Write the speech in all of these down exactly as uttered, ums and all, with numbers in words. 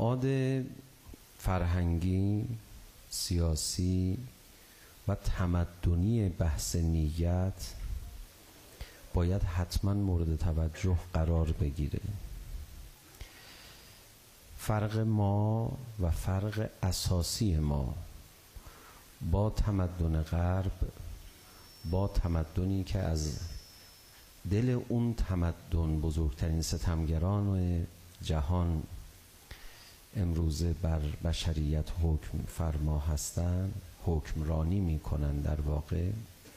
ابعاد فرهنگی، سیاسی و تمدنی بحث نیت باید حتما مورد توجه قرار بگیره. فرق ما و فرق اساسی ما با تمدن غرب، با تمدنی که از دل اون تمدن بزرگترین ستمگران جهان امروزه بر بشریت حکم فرما هستند، حکمرانی میکنن، در واقع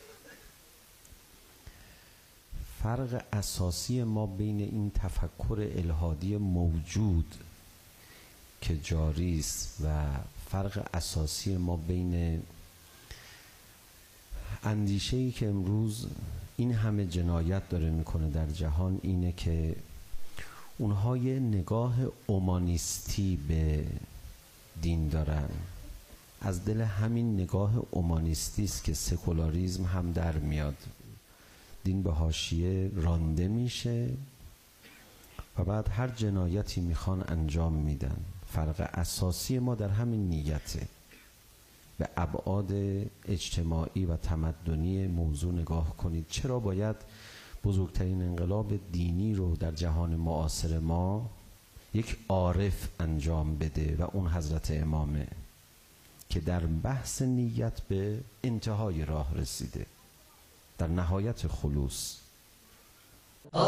فرق اساسی ما بین این تفکر الحادی موجود که جاری است و فرق اساسی ما بین اندیشه‌ای که امروز این همه جنایت داره میکنه در جهان اینه که اونها یه نگاه اومانیستی به دین دارن. از دل همین نگاه اومانیستی است که سکولاریسم هم در میاد، دین به حاشیه رانده میشه و بعد هر جنایتی میخوان انجام میدن. فرق اساسی ما در همین نیته، به ابعاد اجتماعی و تمدنی موضوع نگاه کنید. چرا باید بزرگترین انقلاب دینی رو در جهان معاصر ما یک عارف انجام بده و اون حضرت امامه که در بحث نیت به انتهای راه رسیده، در نهایت خلوص.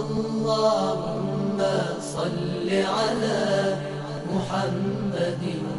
اللهم صل على محمد